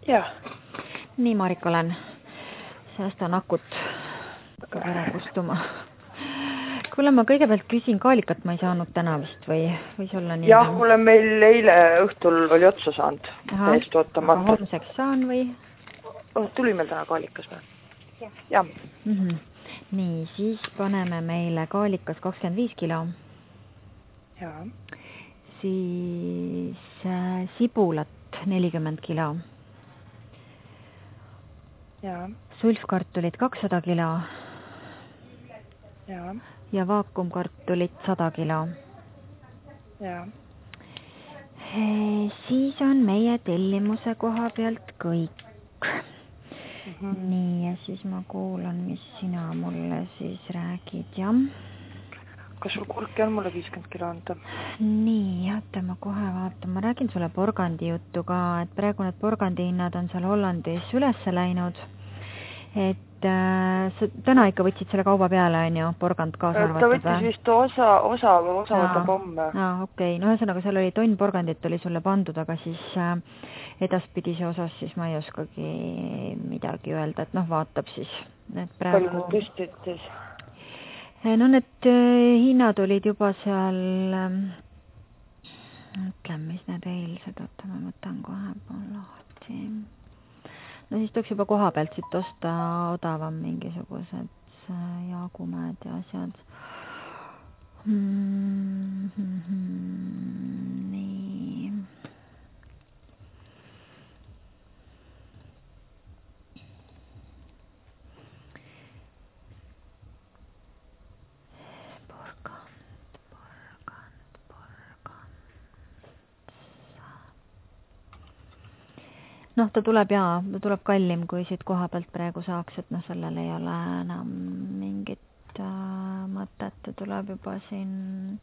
Jah. Nii, Marika, olen. Säästan akut. Hakkab ära kustuma. Kuule, ma kõigepealt küsin, kaalikat ma ei saanud täna vist või võis olla nii? Jah, mulle meil eile õhtul oli otsa saanud. Täiesti ootamata. Aga homseks saan või? Tuli meil täna kaalikas või? Jah. Nii, siis paneme meile kaalikas 25 kilo. Jaa. Siis sibulat 40 kilo. Jaa. Sulfkartulit 200 kilo. Jaa. Ja vaakumkartulit 100 kilo. Jaa. Siis on meie tellimuse koha pealt kõik. Nii, ja siis ma kuulan, mis sina mulle siis räägid, jah. Kas sul kurki on mulle 50 kilo anda? Nii, oota, ma kohe vaatan. Ma räägin sulle porgandi juttu ka, et praegu need porgandi hinnad on seal Hollandis üles läinud. Et sa täna ikka võtsid selle kauba peale, on ju, porgand kaasa arvatud? Ta võttis vist osa võtab homme. Okei. No ühesõnaga, seal oli tonn porgandit oli sulle pandud, aga siis edaspidise osas siis ma ei oskagi midagi öelda, et vaatab siis. Palju nad tõstid siis? No need hinnad olid juba seal, mis need eilsed, oota, ma võtan kohe lahti. No siis tuleks juba koha pealt siit osta odavam mingisugused jaagumäed ja asjad. Nii. Ta tuleb ta tuleb kallim, kui siit koha pealt praegu saaks, et sellel ei ole enam mingit mõtet, ta tuleb juba siin,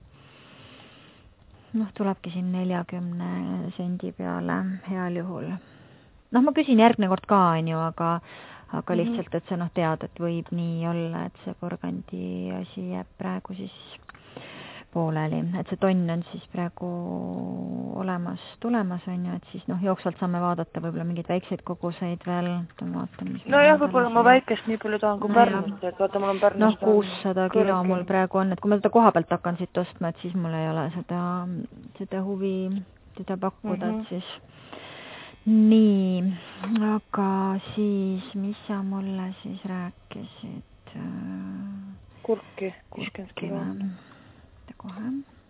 tulebki siin 40 sendi peale heal juhul. Ma küsin järgmine kord ka, aga lihtsalt, et sa tead, et võib nii olla, et see porgandi asi jääb praegu siis pooleli, et see tonn on siis praegu tulemas on ju, et siis jooksvalt saame vaadata võib-olla mingeid väikseid koguseid veel. Jah, võib-olla ma väikest nii palju tahan kui Pärnust, et vaata, mul on Pärnust 600 kilo mul praegu on, et kui ma seda koha pealt hakkan siit ostma, et siis mul ei ole seda huvi teda pakkuda, et siis nii, aga siis, mis sa mulle siis rääkisid? Kurki, 50 kilo. Kohe.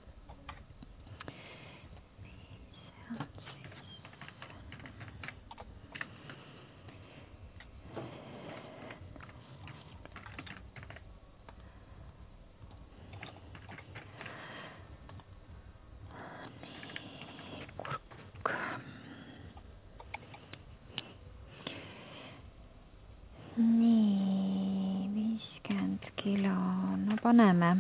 Nii, 50 kilo, paneme.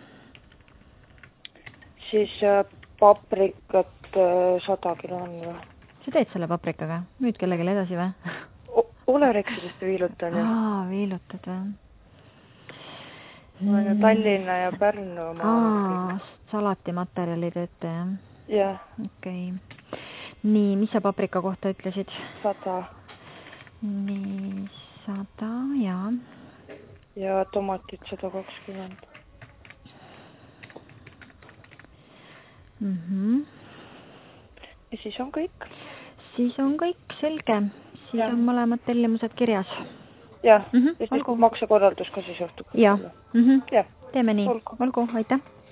Siis paprikat 100 kilo on või? Sa teed selle paprikaga? Müüd kellegele edasi või? Olerexidest viilutan. Viilutad või? Ma olen ju Tallinna ja Pärnu. Salatimaterjali teete, jah? Jah. Okei. Nii, mis sa paprika kohta ütlesid? 100. Nii, 100, jaa. Ja tomatit 120. Ja siis on kõik? Siis on kõik, selge. Siis on mõlemad tellimused kirjas. Jah, ja siis maksekorraldus ka siis õhtub. Jah, teeme nii. Olgu, aitäh.